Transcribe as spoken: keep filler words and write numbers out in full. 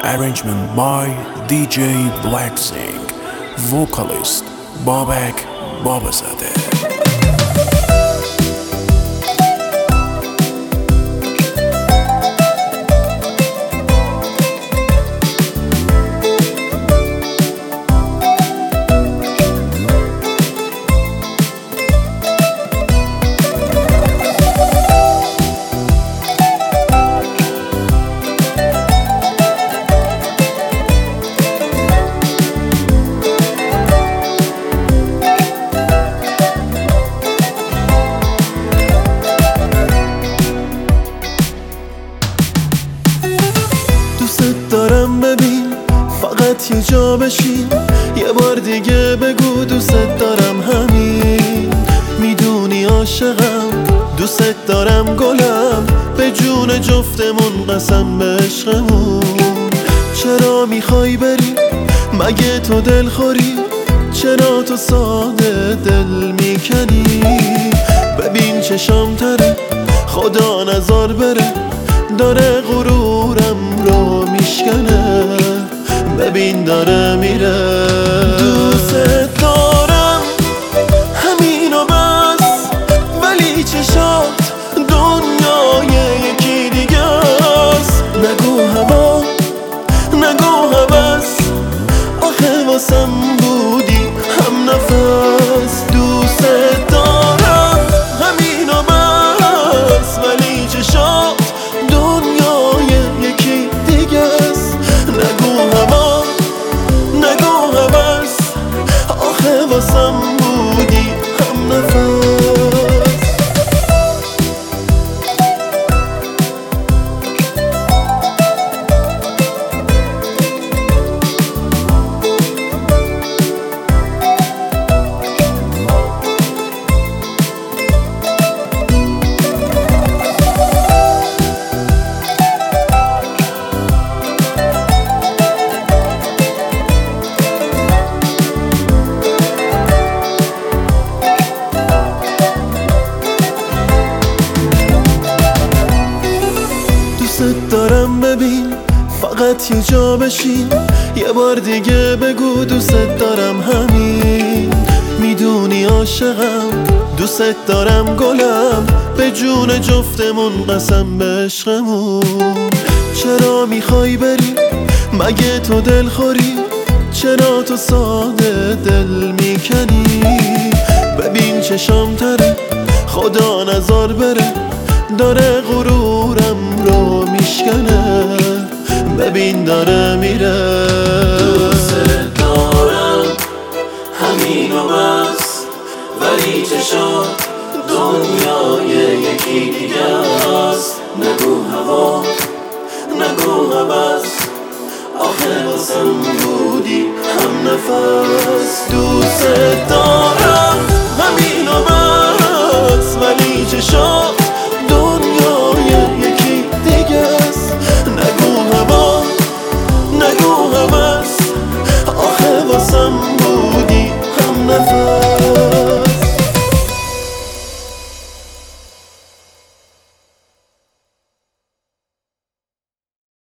Arrangement by دی جی Blacksing. Vocalist Babak Babazadeh. دارم ببین فقط یه جا بشین، یه بار دیگه بگو دوست دارم همین. میدونی عاشقم، دوست دارم گلم، به جون جفتمون قسم به عشقمون. چرا میخوای بری؟ مگه تو دل خوری؟ چرا تو ساده دل میکنی؟ ببین چشام تره، خدا نزار بره، داره غرورم رو میشکنه. ببین داره میره. دوست دارم همینو بس، ولی چشات دنیای یکی دیگه است. نگو هوا، نگو هوس، آخه واسم بودی هم نفس. دوست دارم همینو بس، ولی چشات دنیای یکی دیگه است. نگو هوا، نگو هوس، آخه واسم بودی هم نفس. دارم ببین فقط یه جا بشین، یه بار دیگه بگو دوست دارم همین. میدونی عاشقم، دوست دارم گلم، به جون جفتمون قسم به عشقمون. چرا میخوای بری؟ مگه تو دل خوری؟ چرا تو ساده دل میکنی؟ ببین چشام تره، خدا نزار بره، داره غرورم رو میشکنه. ببین داره میره. دوست دارم همینو بس، ولی چشات دنیای یکی دیگه است. نگو هوا، نگو هوس، آخه واسم بودی هم نفس. دوست دارم همینو بس، ولی چشات دنیای یکی دیگه است. نگو هوا، نگو هوس، آخه واسم